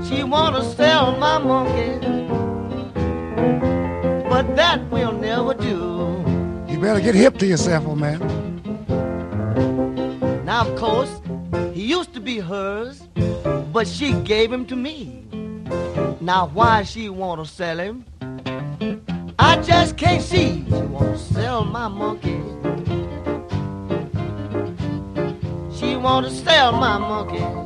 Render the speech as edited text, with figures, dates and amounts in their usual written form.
She wanna sell my monkey, but that will never do. You better get hip to yourself, old man. Now, of course, he used to be hers, but she gave him to me. Now, why she wanna sell him, I just can't see. She wanna sell my monkey. She wanna sell my monkey.